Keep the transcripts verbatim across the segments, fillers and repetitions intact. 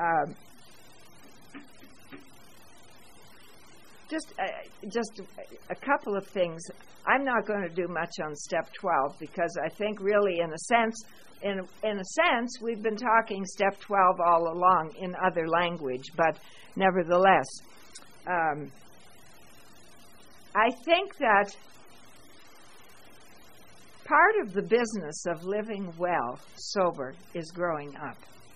Um, just, uh, just a couple of things. I'm not going to do much on step twelve because I think really, in a sense, in in a sense, we've been talking step twelve all along in other language, but nevertheless, um, I think that part of the business of living well, sober, is growing up.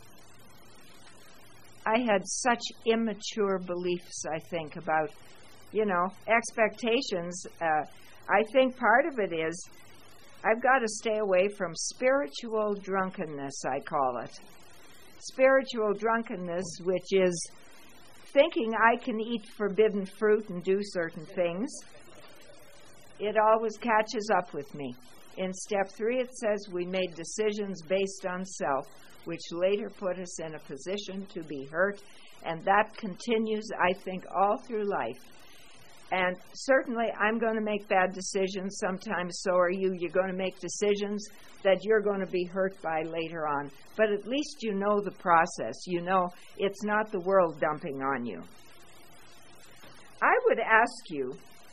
I had such immature beliefs, I think, about, you know, expectations. Uh, I think part of it is I've got to stay away from spiritual drunkenness, I call it. Spiritual drunkenness, which is thinking I can eat forbidden fruit and do certain things. It always catches up with me. In step three, it says we made decisions based on self, which later put us in a position to be hurt, and that continues, I think, all through life. And certainly, I'm going to make bad decisions. Sometimes so are you. You're going to make decisions that you're going to be hurt by later on. But at least you know the process. You know it's not the world dumping on you. I would ask you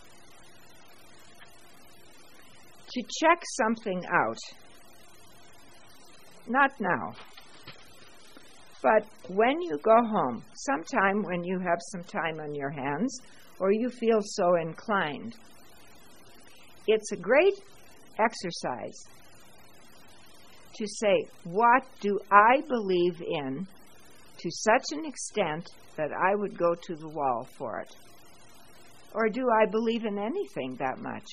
to check something out. Not now. But when you go home, sometime when you have some time on your hands, or you feel so inclined, it's a great exercise to say, what do I believe in to such an extent that I would go to the wall for it? Or do I believe in anything that much?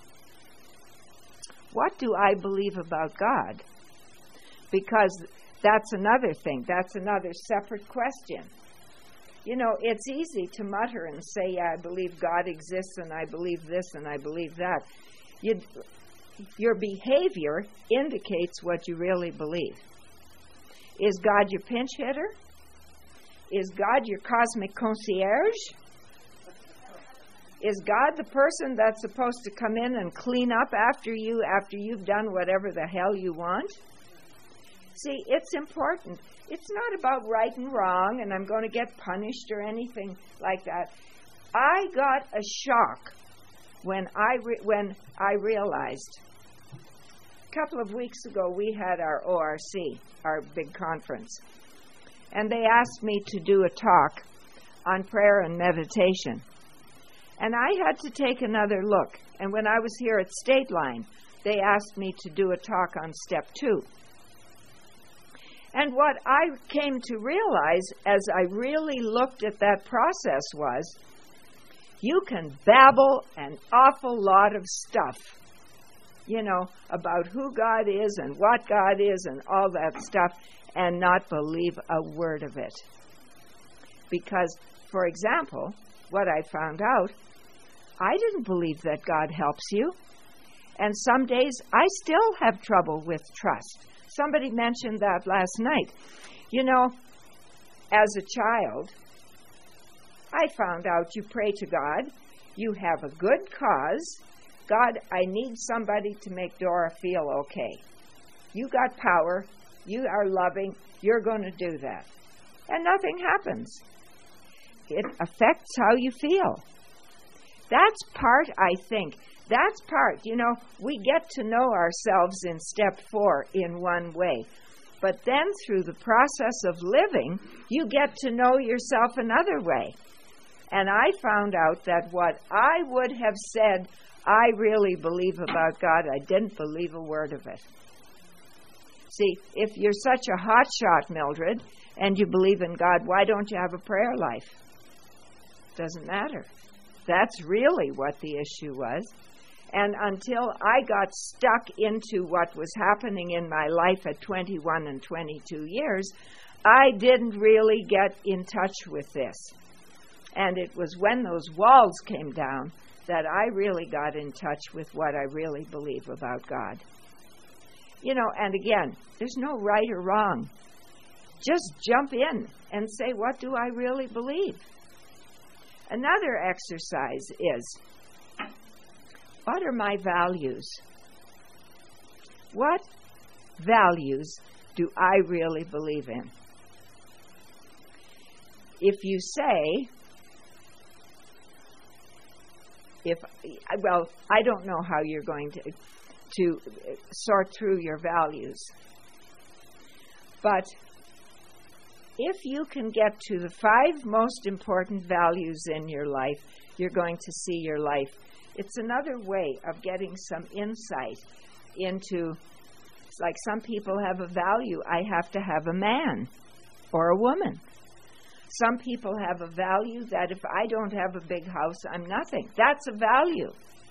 What do I believe about God? Because that's another thing. That's another separate question. You know, it's easy to mutter and say, yeah, I believe God exists, and I believe this, and I believe that. You, your behavior indicates what you really believe. Is God your pinch hitter? Is God your cosmic concierge? Is God the person that's supposed to come in and clean up after you after you've done whatever the hell you want? See, it's important. It's not about right and wrong, and I'm going to get punished or anything like that. I got a shock when I re- when I realized. A couple of weeks ago, we had our O R C, our big conference, and they asked me to do a talk on prayer and meditation. And I had to take another look. And when I was here at State Line, they asked me to do a talk on step two. And what I came to realize as I really looked at that process was, you can babble an awful lot of stuff, you know, about who God is and what God is and all that stuff, and not believe a word of it. Because, for example, what I found out, I didn't believe that God helps you. And some days I still have trouble with trust. Somebody mentioned that last night. You know, as a child, I found out you pray to God, you have a good cause. God, I need somebody to make Dora feel okay. You got power, you are loving, you're going to do that. And nothing happens. It affects how you feel. That's part, I think. That's part, you know, we get to know ourselves in step four in one way. But then through the process of living, you get to know yourself another way. And I found out that what I would have said I really believe about God, I didn't believe a word of it. See, if you're such a hotshot, Mildred, and you believe in God, why don't you have a prayer life? Doesn't matter. That's really what the issue was. And until I got stuck into what was happening in my life at twenty-one and twenty-two years, I didn't really get in touch with this. And it was when those walls came down that I really got in touch with what I really believe about God. You know, and again, there's no right or wrong. Just jump in and say, what do I really believe? Another exercise is, what are my values? What values do I really believe in? if you say, if well, I don't know how you're going to to sort through your values, but if you can get to the five most important values in your life, you're going to see your life. It's another way of getting some insight into, it's like some people have a value, I have to have a man or a woman. Some people have a value that if I don't have a big house, I'm nothing. That's a value.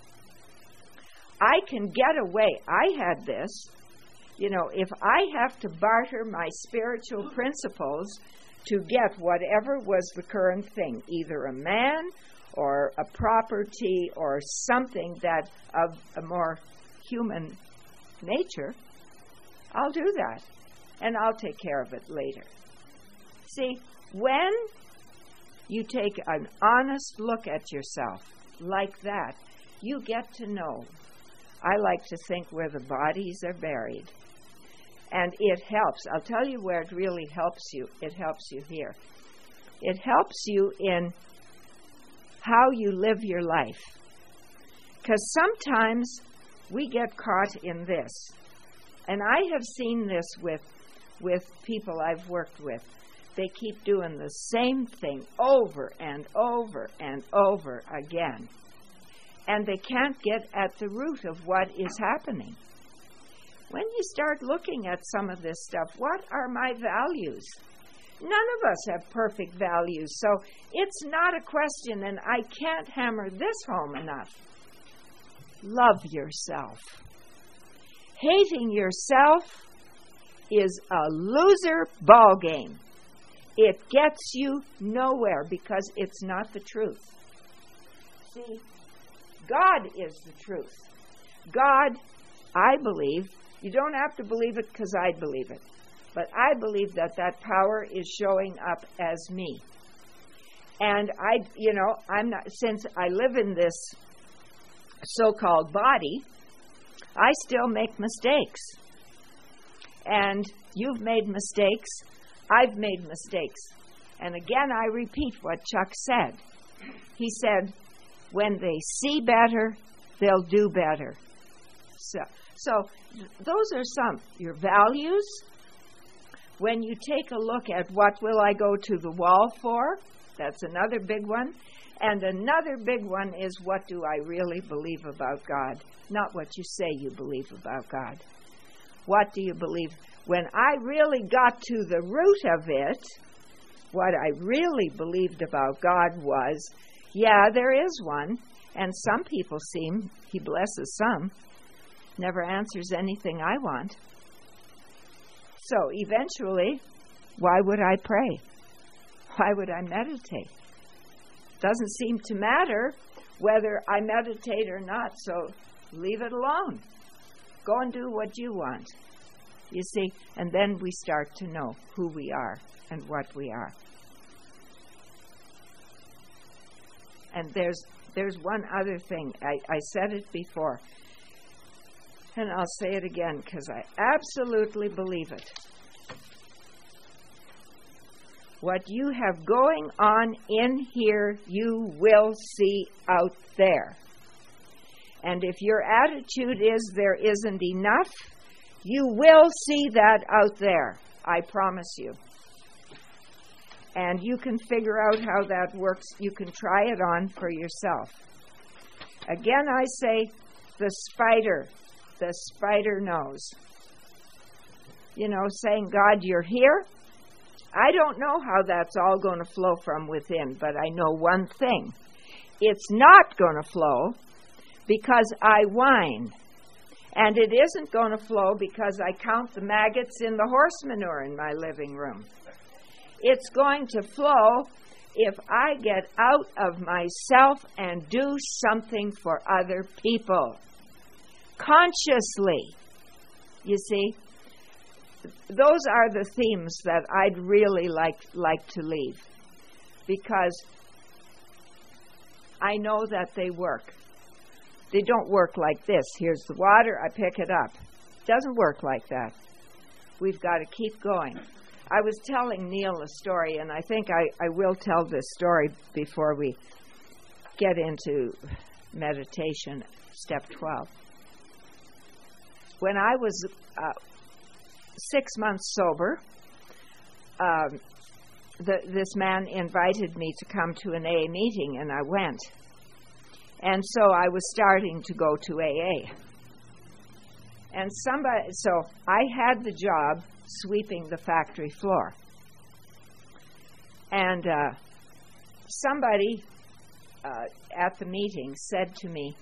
I can get away. I had this. You know, if I have to barter my spiritual principles to get whatever was the current thing, either a man or a property or something that of a more human nature, I'll do that. And I'll take care of it later. See, when you take an honest look at yourself like that, you get to know. I like to think where the bodies are buried. And it helps. I'll tell you where it really helps you. It helps you here. It helps you in how you live your life. Because sometimes we get caught in this. And I have seen this with, with people I've worked with. They keep doing the same thing over and over and over again. And they can't get at the root of what is happening. When you start looking at some of this stuff, what are my values? None of us have perfect values, so it's not a question, and I can't hammer this home enough. Love yourself. Hating yourself is a loser ball game. It gets you nowhere because it's not the truth. See, God is the truth. God, I believe, you don't have to believe it because I believe it, but I believe that that power is showing up as me. And I, you know, I'm not, since I live in this so-called body, I still make mistakes. And you've made mistakes. I've made mistakes. And again, I repeat what Chuck said. He said, when they see better, they'll do better. So, so th- those are some. Your values. When you take a look at what will I go to the wall for, that's another big one. And another big one is, what do I really believe about God? Not what you say you believe about God. What do you believe? When I really got to the root of it, what I really believed about God was, yeah, there is one. And some people seem, he blesses some, never answers anything I want. So eventually, why would I pray? Why would I meditate? Doesn't seem to matter whether I meditate or not, so leave it alone. Go and do what you want. You see, and then we start to know who we are and what we are. And there's there's one other thing. I, I said it before, and I'll say it again because I absolutely believe it. What you have going on in here, you will see out there. And if your attitude is there isn't enough, you will see that out there. I promise you. And you can figure out how that works. You can try it on for yourself. Again, I say, the spider, the spider knows. You know, saying, God, you're here. I don't know how that's all going to flow from within, but I know one thing. It's not going to flow because I whine. And it isn't going to flow because I count the maggots in the horse manure in my living room. It's going to flow if I get out of myself and do something for other people. Consciously. You see, those are the themes that I'd really like, like to leave. Because I know that they work. They don't work like this. Here's the water, I pick it up. It doesn't work like that. We've got to keep going. I was telling Neil a story, and I think I, I will tell this story before we get into meditation, step twelve. When I was uh, six months sober, um, the, this man invited me to come to an A A meeting, and I went. And so I was starting to go to A A. And somebody, so I had the job sweeping the factory floor. And uh, somebody uh, at the meeting said to me,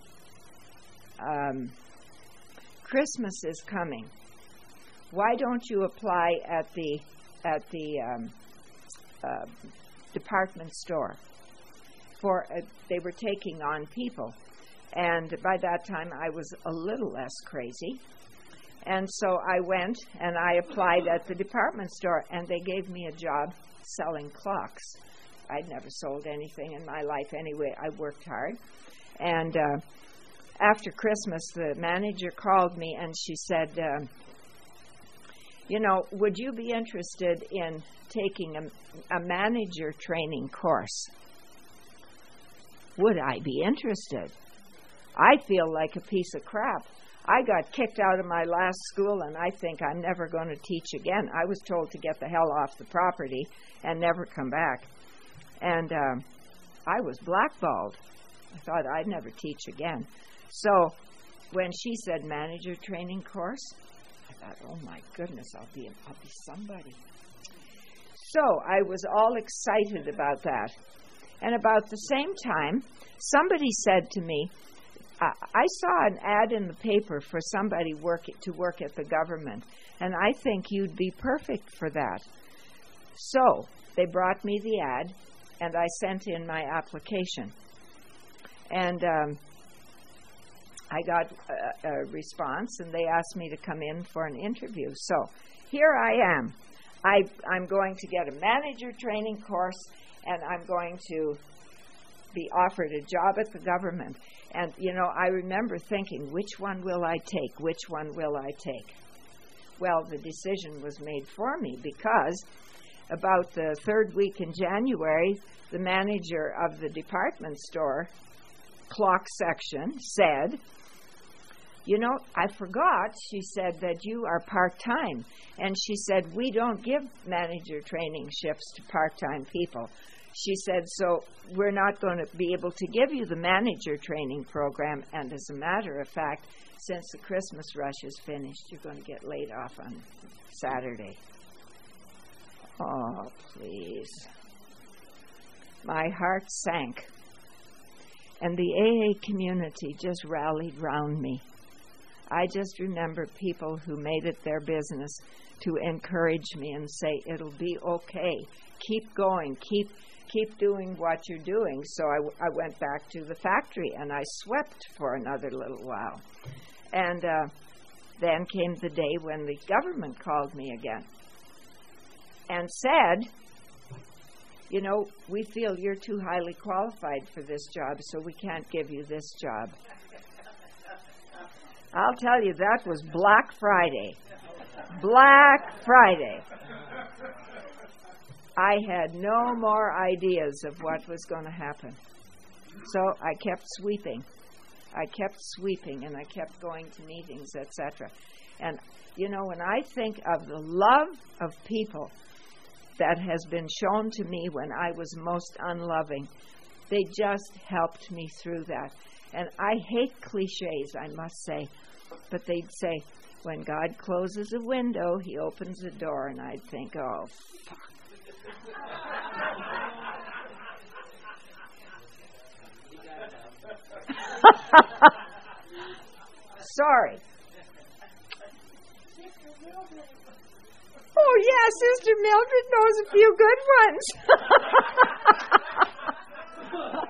um, Christmas is coming. Why don't you apply at the at the um, uh, department store? For uh, they were taking on people, and by that time I was a little less crazy, and so I went and I applied at the department store, and they gave me a job selling clocks. I'd never sold anything in my life anyway. I worked hard, and uh, after Christmas, the manager called me and she said, uh, you know, would you be interested in taking a, a manager training course? Would I be interested? I feel like a piece of crap. I got kicked out of my last school, and I think I'm never going to teach again. I was told to get the hell off the property and never come back. And um, I was blackballed. I thought I'd never teach again. So when she said manager training course, I thought, oh my goodness, I'll be I'll be somebody. So I was all excited about that. And about the same time, somebody said to me, I, I saw an ad in the paper for somebody work to work at the government, and I think you'd be perfect for that. So they brought me the ad, and I sent in my application. And um, I got a, a response, and they asked me to come in for an interview. So here I am. I, I'm going to get a manager training course, and I'm going to be offered a job at the government. And, you know, I remember thinking, which one will I take? Which one will I take? Well, the decision was made for me because about the third week in January, the manager of the department store clock section said, you know, I forgot, she said, that you are part-time. And she said, we don't give manager training shifts to part-time people. She said, so we're not going to be able to give you the manager training program. And as a matter of fact, since the Christmas rush is finished, you're going to get laid off on Saturday. Oh, please. My heart sank. And the A A community just rallied round me. I just remember people who made it their business to encourage me and say, it'll be okay. Keep going. Keep keep doing what you're doing. So I, w- I went back to the factory, and I swept for another little while. And uh, then came the day when the government called me again and said, you know, we feel you're too highly qualified for this job, so we can't give you this job. I'll tell you, that was Black Friday. Black Friday. I had no more ideas of what was going to happen. So I kept sweeping. I kept sweeping, and I kept going to meetings, et cetera. And, you know, when I think of the love of people that has been shown to me when I was most unloving, they just helped me through that. And I hate cliches, I must say, but they'd say, when God closes a window, he opens a door, and I'd think, oh, fuck. Sorry. Oh, yeah, Sister Mildred knows a few good ones.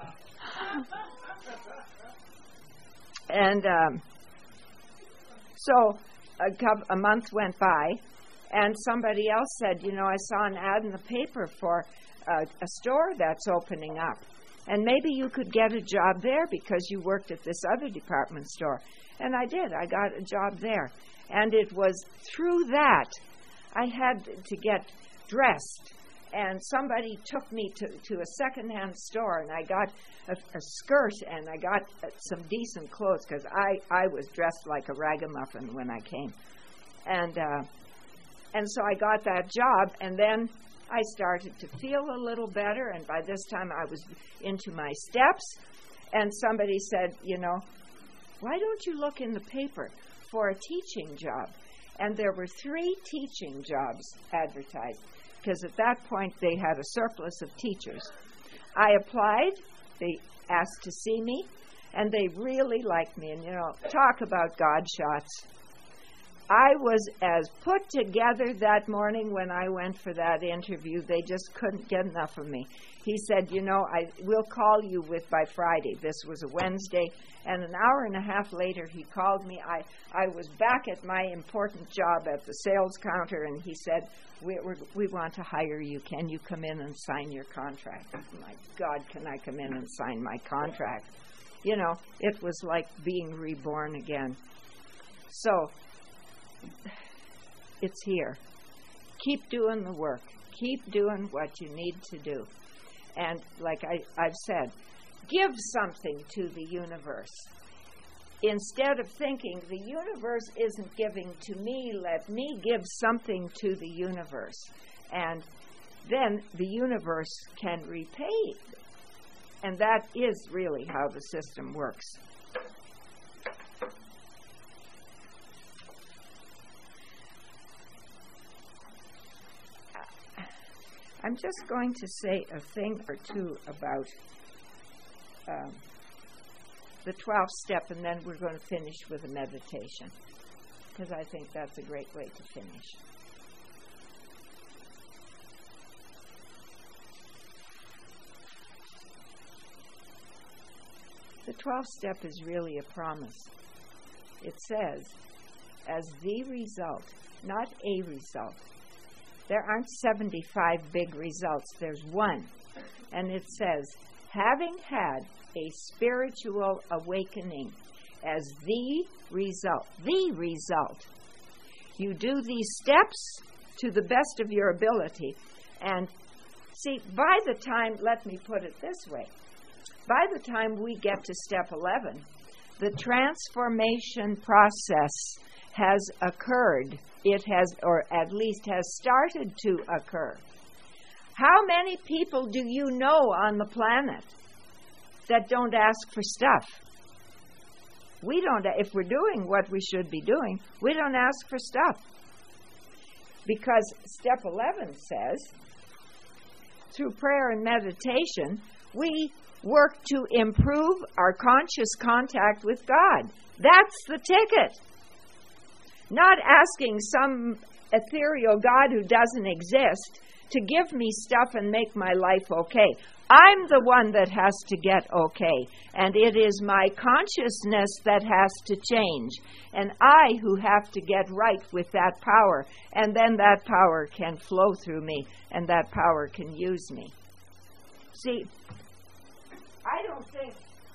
And um, so a, couple, a month went by, and somebody else said, you know, I saw an ad in the paper for uh, a store that's opening up, and maybe you could get a job there because you worked at this other department store. And I did. I got a job there. And it was through that I had to get dressed. And somebody took me to, to a secondhand store, and I got a, a skirt, and I got some decent clothes, because I, I was dressed like a ragamuffin when I came. And uh, and so I got that job, and then I started to feel a little better, and by this time I was into my steps, and somebody said, you know, why don't you look in the paper for a teaching job? And there were three teaching jobs advertised, because at that point they had a surplus of teachers. I applied, they asked to see me, and they really liked me. And, you know, talk about God shots. I was as put together that morning when I went for that interview, they just couldn't get enough of me. He said, you know, I will call you with by Friday. This was a Wednesday, and an hour and a half later he called me. I, I was back at my important job at the sales counter, and he said, we, we're, we want to hire you. Can you come in and sign your contract? My God, can I come in and sign my contract? You know, it was like being reborn again. So, it's here. Keep doing the work. Keep doing what you need to do. And like I, I've said, give something to the universe. Instead of thinking the universe isn't giving to me, let me give something to the universe. And then the universe can repay. And that is really how the system works. I'm just going to say a thing or two about um, the twelfth step, and then we're going to finish with a meditation, because I think that's a great way to finish. The twelfth step is really a promise. It says, as the result, not a result. There aren't seventy-five big results. There's one. And it says, having had a spiritual awakening as the result, the result. You do these steps to the best of your ability. And see, by the time, let me put it this way, by the time we get to step eleven, the transformation process has occurred. It has, or at least has started to occur. How many people do you know on the planet that don't ask for stuff? We don't, if we're doing what we should be doing, we don't ask for stuff. Because step eleven says, through prayer and meditation, we work to improve our conscious contact with God. That's the ticket. Not asking some ethereal God who doesn't exist to give me stuff and make my life okay. I'm the one that has to get okay. And it is my consciousness that has to change. And I who have to get right with that power. And then that power can flow through me. And that power can use me. See, I don't think...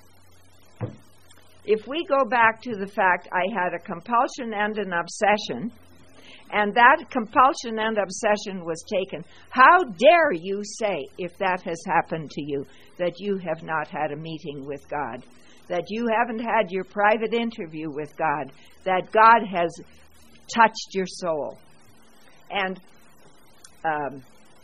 If we go back to the fact I had a compulsion and an obsession, and that compulsion and obsession was taken, how dare you say, if that has happened to you, that you have not had a meeting with God, that you haven't had your private interview with God, that God has touched your soul. And um,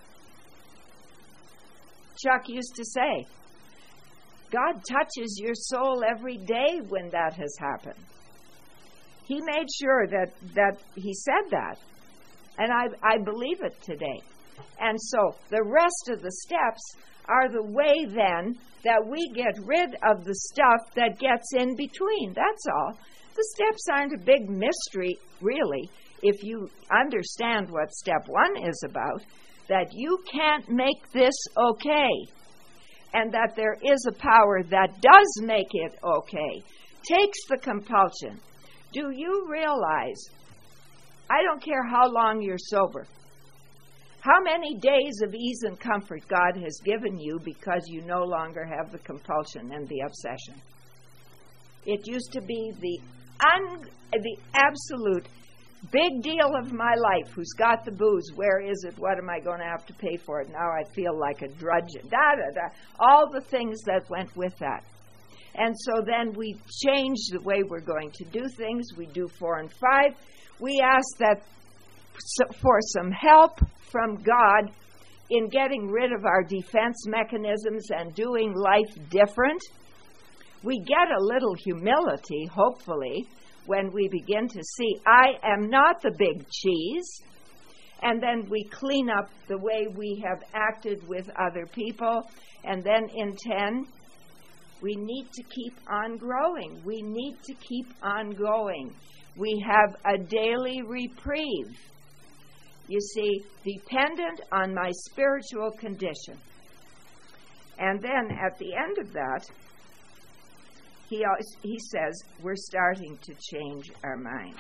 Chuck used to say, God touches your soul every day when that has happened. He made sure that, that he said that. And I, I believe it today. And so the rest of the steps are the way then that we get rid of the stuff that gets in between. That's all. The steps aren't a big mystery, really, if you understand what step one is about, that you can't make this okay. And that there is a power that does make it okay, takes the compulsion. Do you realize, I don't care how long you're sober, how many days of ease and comfort God has given you because you no longer have the compulsion and the obsession? It used to be the un, the absolute big deal of my life. Who's got the booze? Where is it? What am I going to have to pay for it? Now I feel like a drudge. Da, da, da. All the things that went with that. And so then we change the way we're going to do things. We do four and five. We ask that for some help from God in getting rid of our defense mechanisms and doing life different. We get a little humility, hopefully, when we begin to see, I am not the big cheese. And then we clean up the way we have acted with other people. And then in ten, we need to keep on growing. We need to keep on going. We have a daily reprieve. You see, dependent on my spiritual condition. And then at the end of that, he, always, he says, we're starting to change our mind.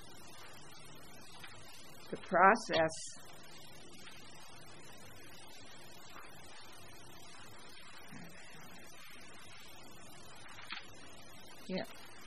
The process Yeah.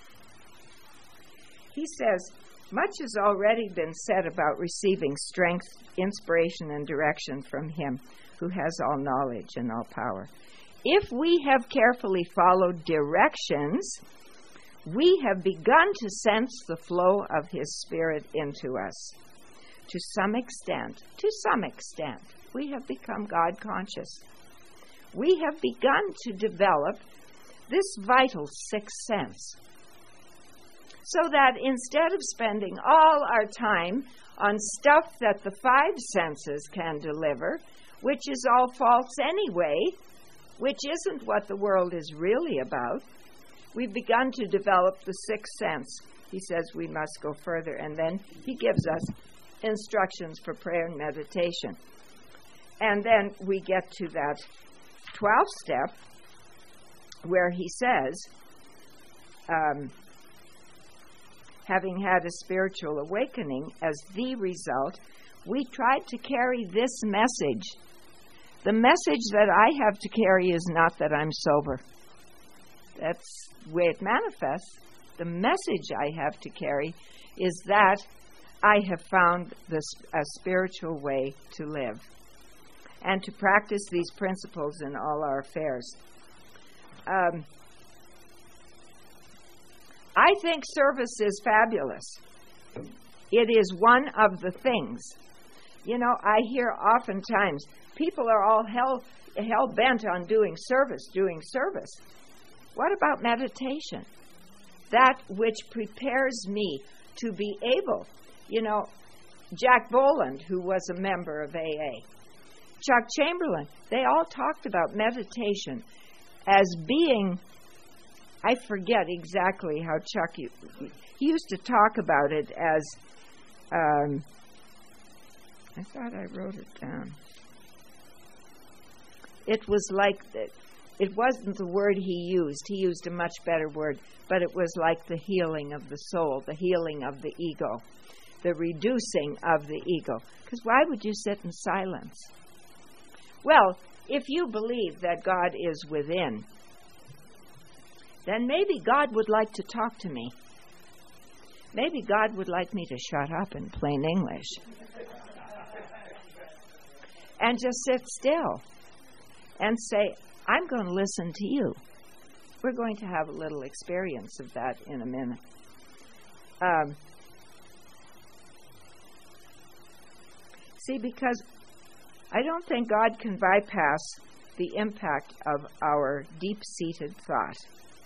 He says, much has already been said about receiving strength, inspiration, and direction from Him who has all knowledge and all power. If we have carefully followed directions, we have begun to sense the flow of His Spirit into us. To some extent, to some extent, we have become God conscious. We have begun to develop this vital sixth sense, so that instead of spending all our time on stuff that the five senses can deliver, which is all false anyway, which isn't what the world is really about, we've begun to develop the sixth sense. He says we must go further, and then he gives us instructions for prayer and meditation. And then we get to that twelfth step, where he says, um, having had a spiritual awakening as the result, we tried to carry this message. The message that I have to carry is not that I'm sober. That's the way it manifests. The message I have to carry is that I have found this, a spiritual way to live and to practice these principles in all our affairs. Um, I think service is fabulous. It is one of the things. You know, I hear oftentimes people are all hell, hell bent on doing service, doing service. What about meditation? That which prepares me to be able, you know, Jack Boland, who was a member of A A, Chuck Chamberlain, they all talked about meditation as being, I forget exactly how Chuck, he used to talk about it as, um, I thought I wrote it down. It was like, the, it wasn't the word he used. He used a much better word, but it was like the healing of the soul, the healing of the ego, the reducing of the ego. Because why would you sit in silence? Well, if you believe that God is within, then maybe God would like to talk to me. Maybe God would like me to shut up in plain English and just sit still and say, I'm going to listen to you. We're going to have a little experience of that in a minute. Um, see, because I don't think God can bypass the impact of our deep-seated thought.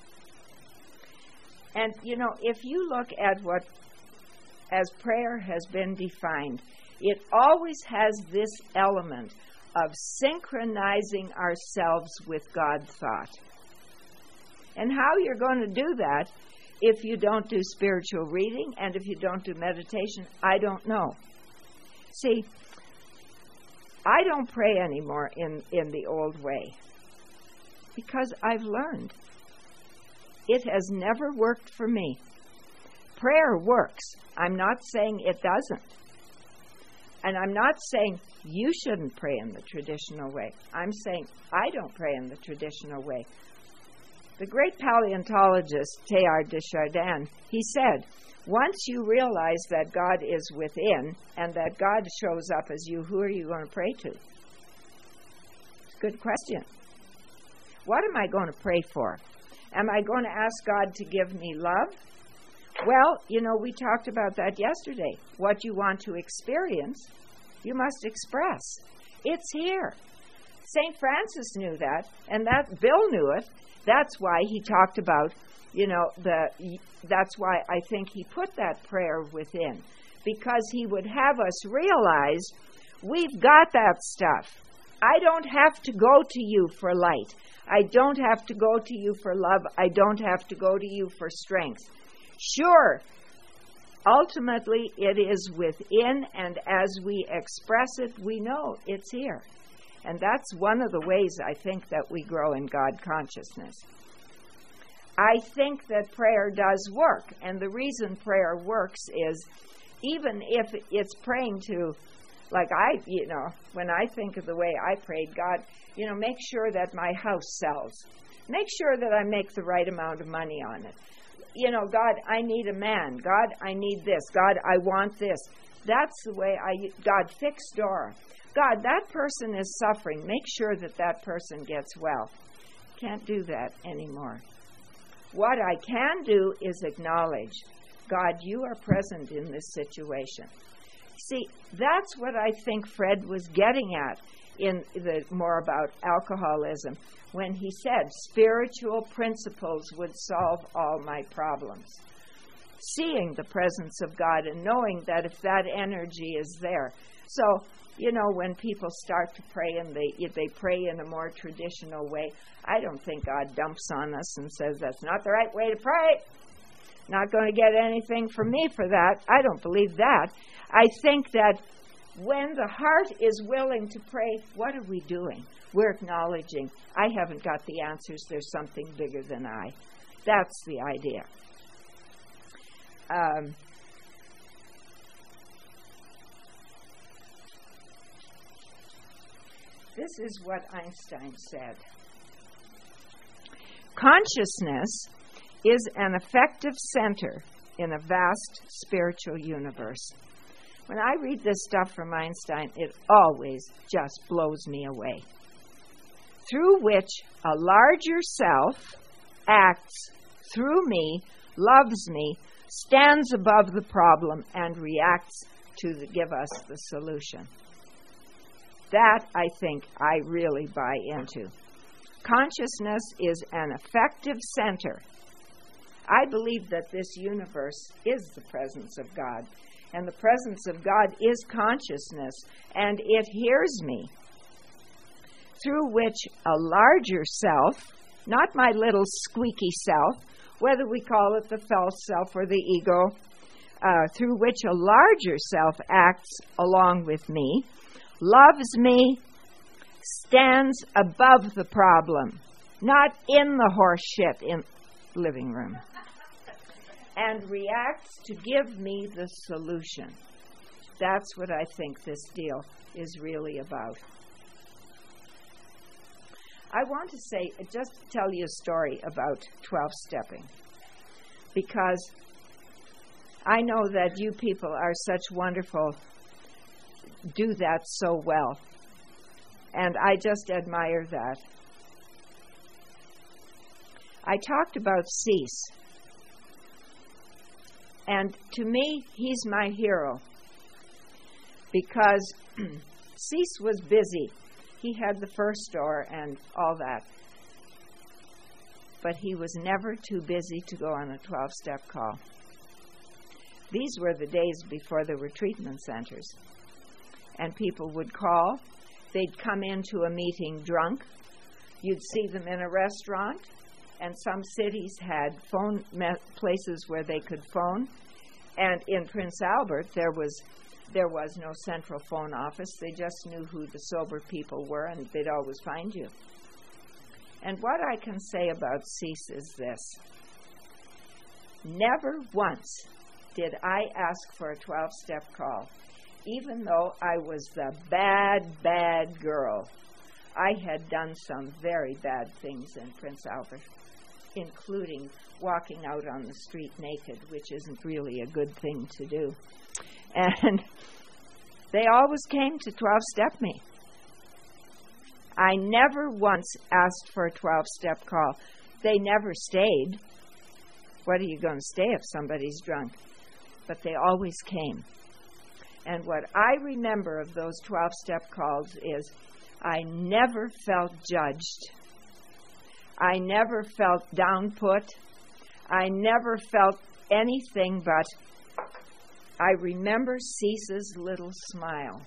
And, you know, if you look at what, as prayer has been defined, it always has this element of synchronizing ourselves with God's thought. And how you're going to do that if you don't do spiritual reading and if you don't do meditation, I don't know. See, I don't pray anymore in, in the old way because I've learned. It has never worked for me. Prayer works. I'm not saying it doesn't. And I'm not saying you shouldn't pray in the traditional way. I'm saying I don't pray in the traditional way. The great paleontologist Teilhard de Chardin, he said, Once you realize that God is within and that God shows up as you, who are you going to pray to? Good question. What am I going to pray for? Am I going to ask God to give me love? Well, you know, we talked about that yesterday. What you want to experience, you must express. It's here. Saint Francis knew that, and that Bill knew it. That's why he talked about, you know, the. That's why I think he put that prayer within, because he would have us realize we've got that stuff. I don't have to go to you for light. I don't have to go to you for love. I don't have to go to you for strength. Sure, ultimately it is within, and as we express it, we know it's here. And that's one of the ways I think that we grow in God consciousness. I think that prayer does work, and the reason prayer works is even if it's praying to, like I, you know, when I think of the way I prayed, God, you know, make sure that my house sells. Make sure that I make the right amount of money on it. You know, God, I need a man. God, I need this. God, I want this. That's the way I, God, fix Dora. God, that person is suffering. Make sure that that person gets well. Can't do that anymore. What I can do is acknowledge, God, you are present in this situation. See, that's what I think Fred was getting at in the more about alcoholism when he said spiritual principles would solve all my problems. Seeing the presence of God and knowing that if that energy is there. So, you know, when people start to pray and they if they pray in a more traditional way, I don't think God dumps on us and says that's not the right way to pray. Not going to get anything from me for that. I don't believe that. I think that when the heart is willing to pray, what are we doing? We're acknowledging, I haven't got the answers. There's something bigger than I. That's the idea. Um, this is what Einstein said. Consciousness is an effective center in a vast spiritual universe. When I read this stuff from Einstein, it always just blows me away. Through which a larger self acts through me, loves me, stands above the problem, and reacts to the, give us the solution. That, I think, I really buy into. Consciousness is an effective center. I believe that this universe is the presence of God. And the presence of God is consciousness, and it hears me. Through which a larger self, not my little squeaky self, whether we call it the false self or the ego, uh, through which a larger self acts along with me, loves me, stands above the problem, not in the horse shit in the living room, and reacts to give me the solution. That's what I think this deal is really about. I want to say, just tell you a story about twelve-stepping, because I know that you people are such wonderful, do that so well, and I just admire that. I talked about Cease, and to me, he's my hero, because Cease was busy. He had the first store and all that. But he was never too busy to go on a twelve-step call. These were the days before there were treatment centers. And people would call. They'd come into a meeting drunk. You'd see them in a restaurant. And some cities had phone me- places where they could phone. And in Prince Albert, there was There was no central phone office. They just knew who the sober people were, and they'd always find you. And what I can say about Cease is this. Never once did I ask for a twelve-step call, even though I was the bad, bad girl. I had done some very bad things in Prince Albert. including walking out on the street naked, which isn't really a good thing to do. And they always came to twelve-step me. I never once asked for a twelve-step call. They never stayed. What are you going to stay if somebody's drunk? But they always came. And what I remember of those twelve-step calls is I never felt judged. I never felt down put. I never felt anything but I remember Cease's little smile.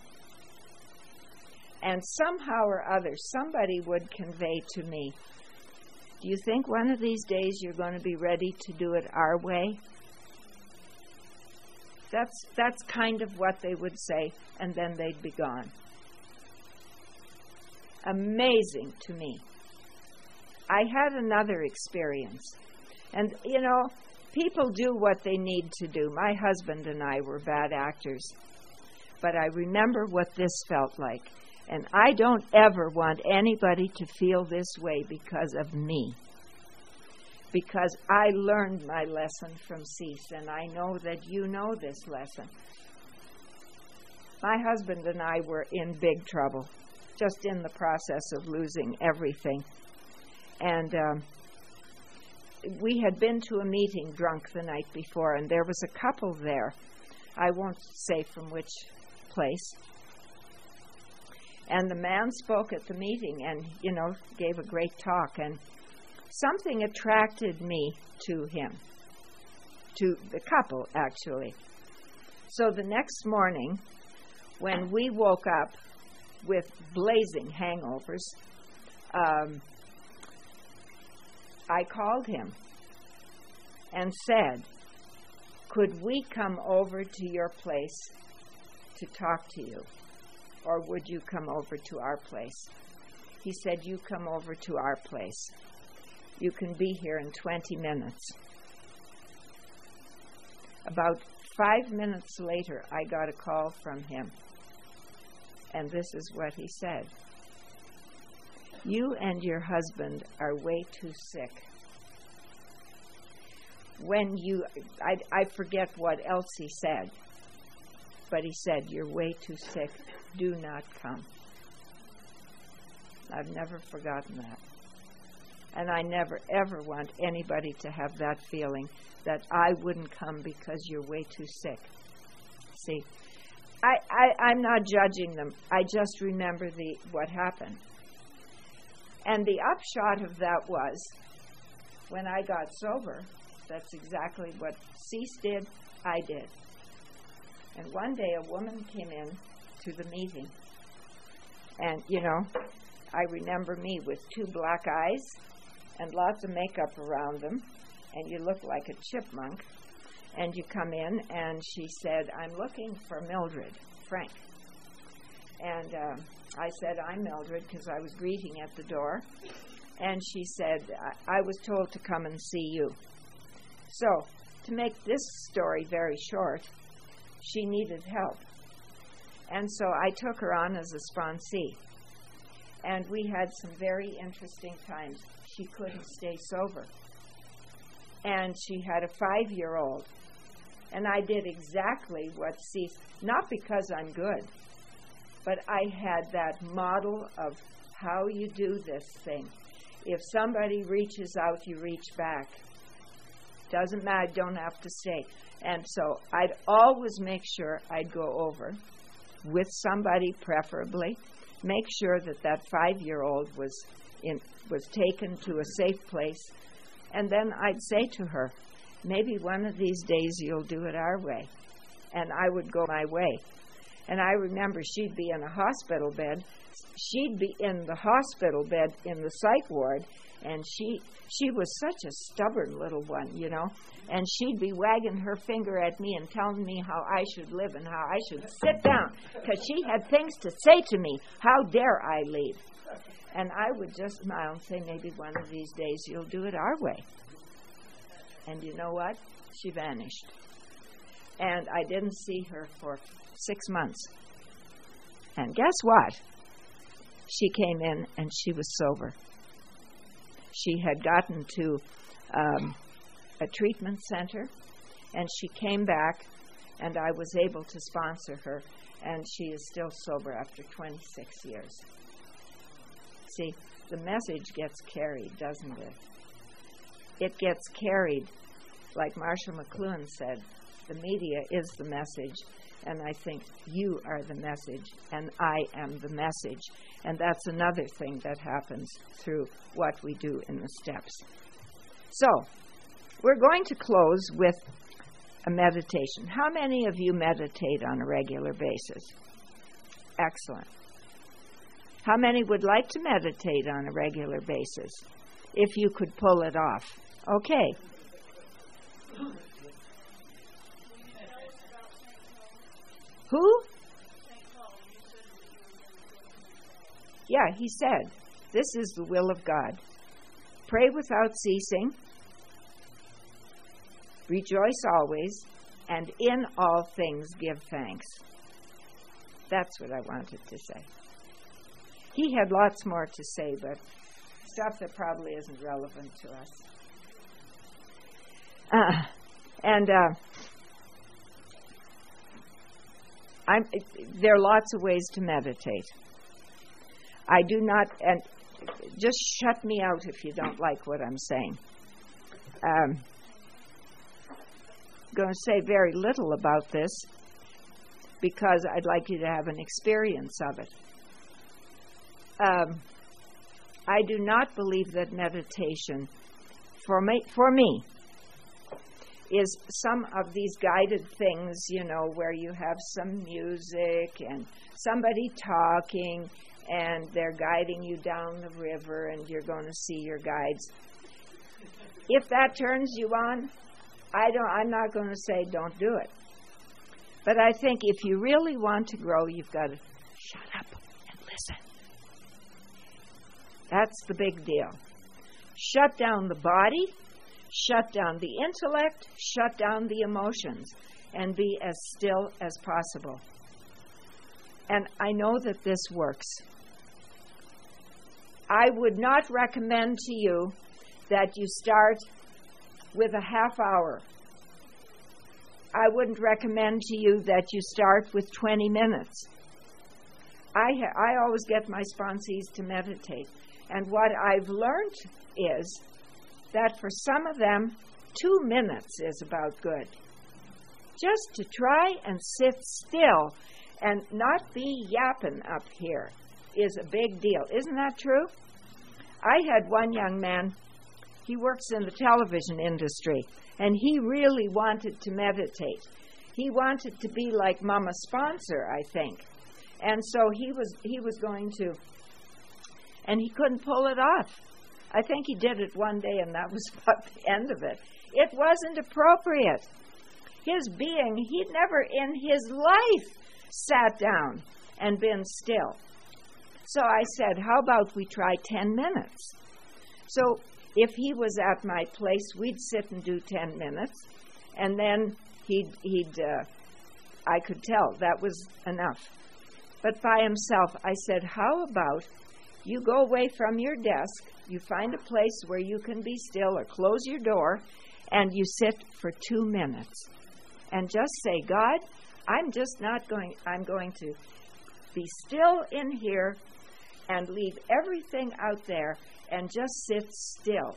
And somehow or other, somebody would convey to me, do you think one of these days you're going to be ready to do it our way? That's, that's kind of what they would say, and then they'd be gone. Amazing to me. I had another experience. And, you know, people do what they need to do. My husband and I were bad actors. But I remember what this felt like. And I don't ever want anybody to feel this way because of me. Because I learned my lesson from Cease, and I know that you know this lesson. My husband and I were in big trouble, just in the process of losing everything. And um, we had been to a meeting drunk the night before, and there was a couple there. I won't say from which place. And the man spoke at the meeting and, you know, gave a great talk. And something attracted me to him, to the couple, actually. So the next morning, when we woke up with blazing hangovers, um, I called him and said, could we come over to your place to talk to you? Or would you come over to our place? He said, you come over to our place. You can be here in twenty minutes. About five minutes later, I got a call from him. And this is what he said. You and your husband are way too sick. When you, I, I forget what else he said, but he said, you're way too sick. Do not come. I've never forgotten that. And I never, ever want anybody to have that feeling that I wouldn't come because you're way too sick. See, I, I, I'm not judging them. I just remember the what happened. And the upshot of that was, when I got sober, that's exactly what Cease did, I did. And one day a woman came in to the meeting. And, you know, I remember me with two black eyes and lots of makeup around them, and you look like a chipmunk. And you come in, and she said, I'm looking for Mildred Frank. And uh, I said, I'm Mildred, because I was greeting at the door. And she said, I-, I was told to come and see you. So, to make this story very short, she needed help. And so I took her on as a sponsee. And we had some very interesting times. She couldn't stay sober. And she had a five-year-old. And I did exactly what Cease, not because I'm good, but I had that model of how you do this thing. If somebody reaches out, you reach back. Doesn't matter, don't have to stay. And so I'd always make sure I'd go over with somebody, preferably, make sure that that five-year-old was in, was taken to a safe place. And then I'd say to her, maybe one of these days you'll do it our way. And I would go my way. And I remember she'd be in a hospital bed. She'd be in the hospital bed in the psych ward. And she she was such a stubborn little one, you know. And she'd be wagging her finger at me and telling me how I should live and how I should sit down. Because she had things to say to me. How dare I leave? And I would just smile and say, maybe one of these days you'll do it our way. And you know what? She vanished. And I didn't see her for six months. And guess what? She came in and she was sober. She had gotten to um, a treatment center, and she came back, and I was able to sponsor her, and she is still sober after twenty-six years. See, the message gets carried, doesn't it? It gets carried, like Marshall McLuhan said, the media is the message, and I think you are the message, and I am the message. And that's another thing that happens through what we do in the steps. So, we're going to close with a meditation. How many of you meditate on a regular basis? Excellent. How many would like to meditate on a regular basis, if you could pull it off? Okay. Who? Yeah, he said, this is the will of God. Pray without ceasing, rejoice always, and in all things give thanks. That's what I wanted to say. He had lots more to say, but stuff that probably isn't relevant to us. Uh, and uh, I'm, there are lots of ways to meditate. I do not, and just shut me out if you don't like what I'm saying. Um, I'm going to say very little about this because I'd like you to have an experience of it. Um, I do not believe that meditation, for me, for me, is some of these guided things, you know, where you have some music and somebody talking and they're guiding you down the river and you're going to see your guides. If that turns you on, I don't, I'm not going to say don't do it. But I think if you really want to grow, you've got to shut up and listen. That's the big deal. Shut down the body, shut down the intellect, shut down the emotions, and be as still as possible. And I know that this works. I would not recommend to you that you start with a half hour. I wouldn't recommend to you that you start with twenty minutes. I ha- I always get my sponsees to meditate. And what I've learned is that for some of them, two minutes is about good. Just to try and sit still and not be yapping up here is a big deal. Isn't that true? I had one young man, he works in the television industry, and he really wanted to meditate. He wanted to be like Mama's sponsor, I think. And so he was he was going to, and he couldn't pull it off. I think he did it one day, and that was about the end of it. It wasn't appropriate. His being, he'd never in his life sat down and been still. So I said, how about we try ten minutes? So if he was at my place, we'd sit and do ten minutes, and then he'd, he'd uh, I could tell that was enough. But by himself, I said, how about you go away from your desk, you find a place where you can be still or close your door, and you sit for two minutes. And just say, God, I'm just not going, I'm going to be still in here and leave everything out there and just sit still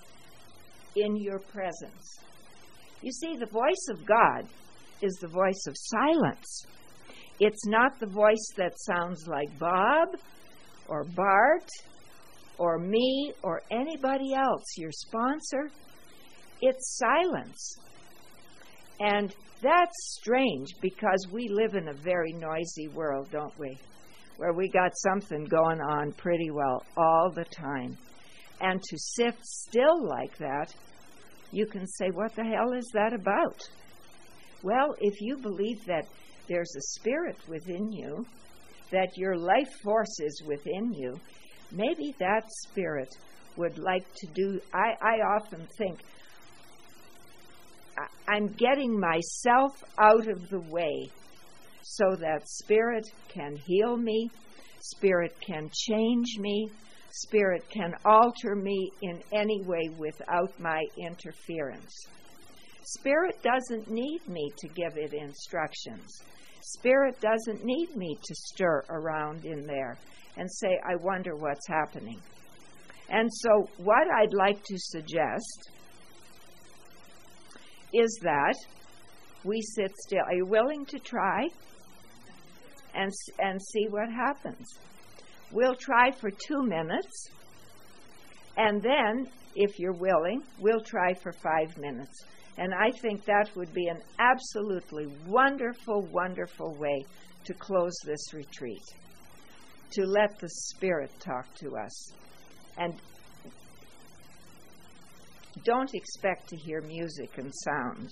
in your presence. You see, the voice of God is the voice of silence. It's not the voice that sounds like Bob or Bart or me or anybody else, your sponsor. It's silence. And that's strange because we live in a very noisy world, don't we? Where we got something going on pretty well all the time. And to sit still like that, you can say, what the hell is that about? Well, if you believe that there's a spirit within you, that your life force is within you, maybe that spirit would like to do, I, I often think, I, I'm getting myself out of the way so that spirit can heal me, spirit can change me, Spirit can alter me in any way without my interference. Spirit doesn't need me to give it instructions. Spirit doesn't need me to stir around in there and say, I wonder what's happening. And so what I'd like to suggest is that we sit still. Are you willing to try and, and see what happens? We'll try for two minutes, and then, if you're willing, we'll try for five minutes. And I think that would be an absolutely wonderful, wonderful way to close this retreat, to let the Spirit talk to us. And don't expect to hear music and sounds.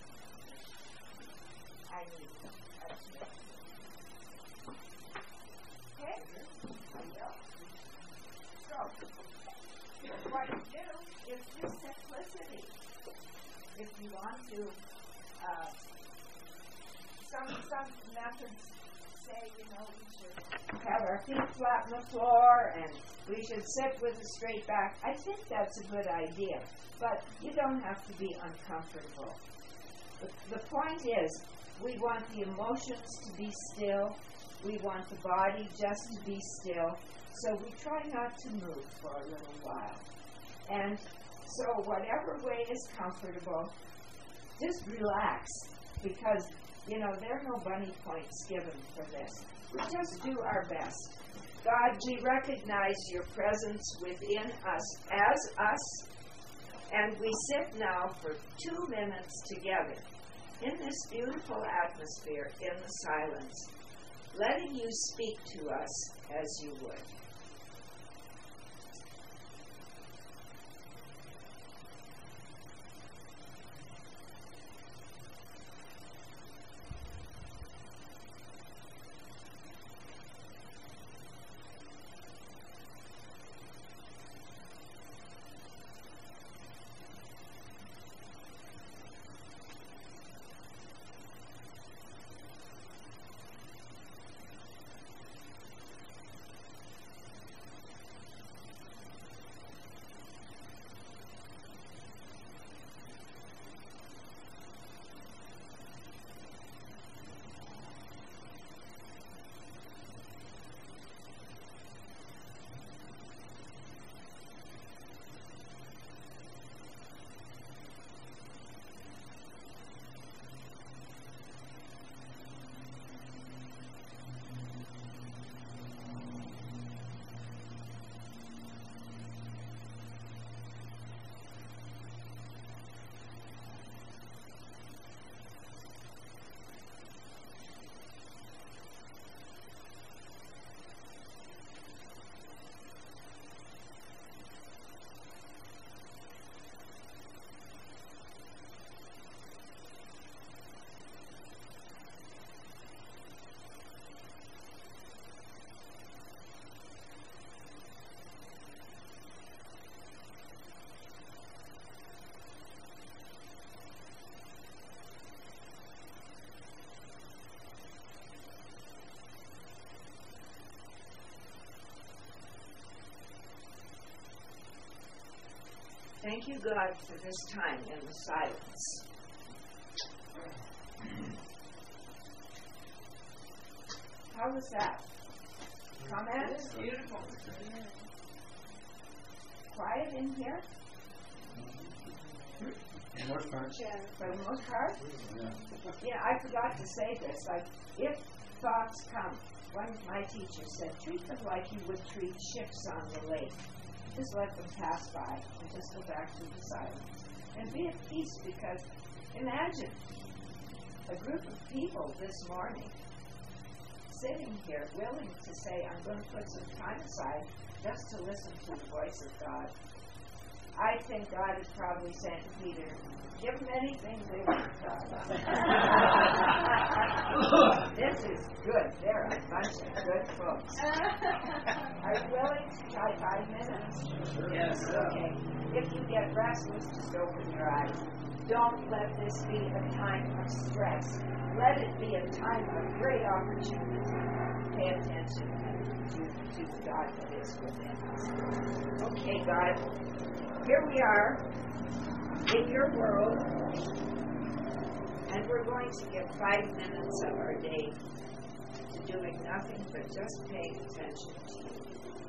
Okay? So, what you do is just simplicity. If you want to, uh, some some methods say, you know, we should have our feet flat on the floor and we should sit with a straight back. I think that's a good idea, but you don't have to be uncomfortable. The, the point is, we want the emotions to be still. We want the body just to be still. So we try not to move for a little while. And so whatever way is comfortable, just relax, because, you know, there are no bunny points given for this. We just do our best. God, we recognize your presence within us as us, and we sit now for two minutes together in this beautiful atmosphere, in the silence, letting you speak to us as you would. Thank you, God, for this time in the silence. How was that? Comments? Beautiful. Quiet in here? For the most part. Yeah. For the most part? Yeah. Yeah, I forgot to say this. Like, if thoughts come, one of my teachers said, treat them like you would treat ships on the lake. Just let them pass by and just go back to the silence. And be at peace, because imagine a group of people this morning sitting here willing to say, I'm going to put some time aside just to listen to the voice of God. I think God is probably saying to Peter, give them anything they want, God. This is good. They're a bunch of good folks. Are you willing to try five minutes? Yes. Okay. If you get restless, just open your eyes. Don't let this be a time of stress. Let it be a time of great opportunity. pay attention and to, to the God that is within us. Okay, God, here we are in your world, and we're going to give five minutes of our day to doing nothing but just paying attention to you.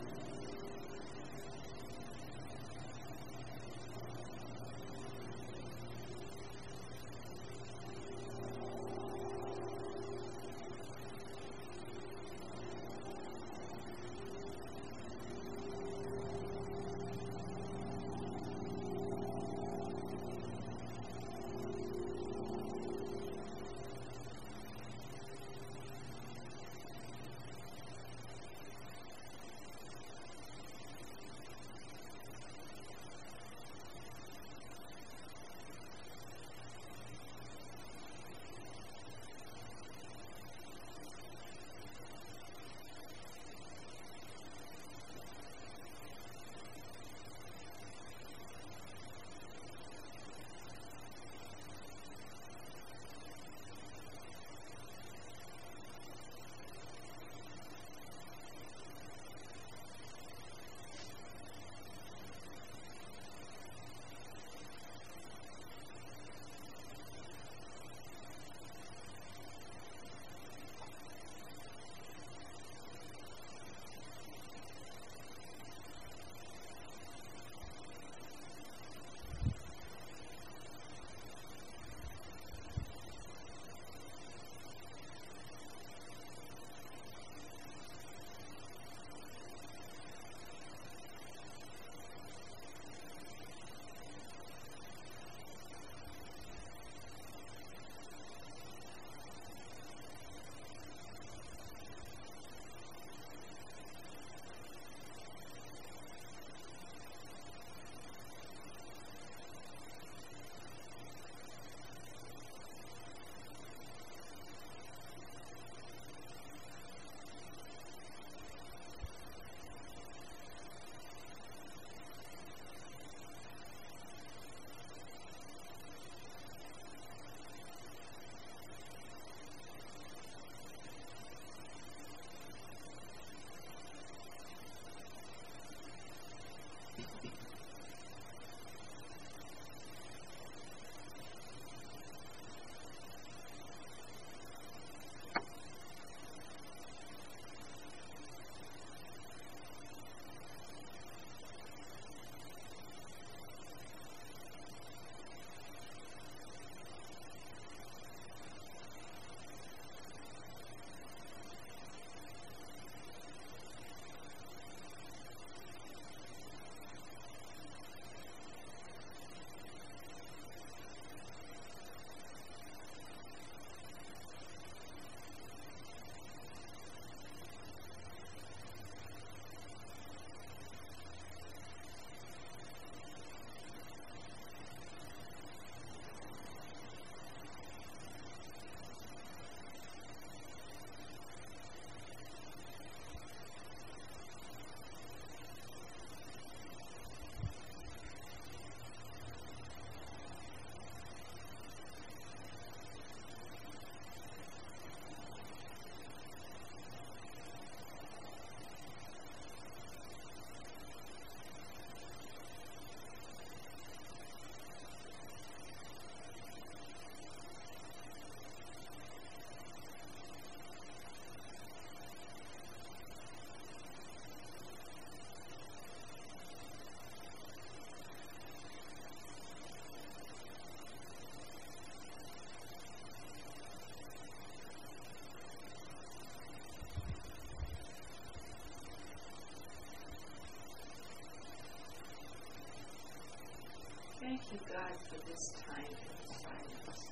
Thank you, God, for this time in silence.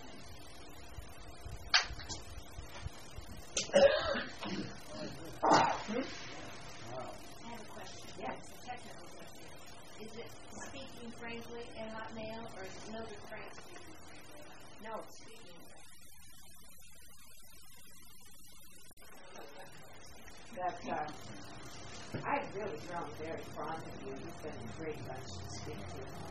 Amen. I have a question. Yes. It's a technical question. Is it speaking frankly in Hotmail, or is it Mildred Frank speaking frankly? No, speaking. That uh, I've really grown very fond of you. You've been a great bunch to speak to.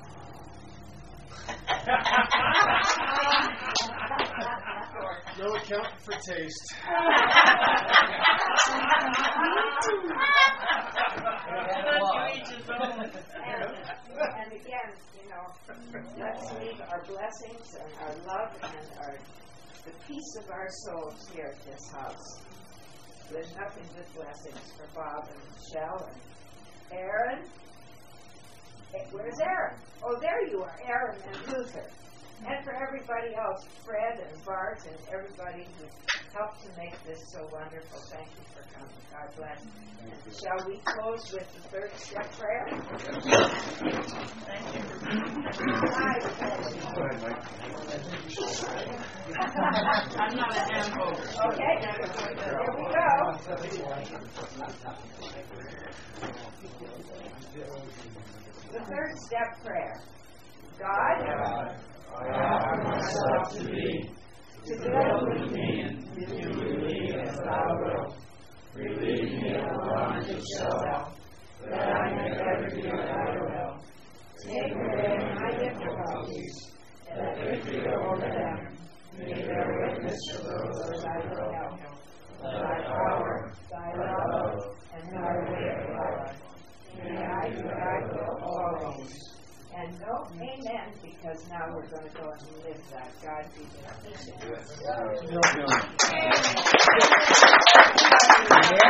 No accounting for taste. and, and again, you know, let's leave our blessings and our love and our the peace of our souls here at this house. There's nothing but blessings for Bob and Michelle and Aaron. Hey, where's Aaron? Oh, there you are, Aaron and Luther. And for everybody else, Fred and Bart and everybody who helped to make this so wonderful. Thank you for coming. God bless. And shall we close with the third step prayer? Thank you. I'm not a handhold. Okay, here we go. The third step prayer. God, I offer myself to thee, to build with me, if you relieve as thou wilt. Relieve me of the bondage self, that I may ever do thy will. take away my difficulties, That victory over them may bear witness to those that I will. Thy power, thy thy love, love, and thy thy way of life. May I do thy will always. And no amen, because now we're going to go and live that. God be with us.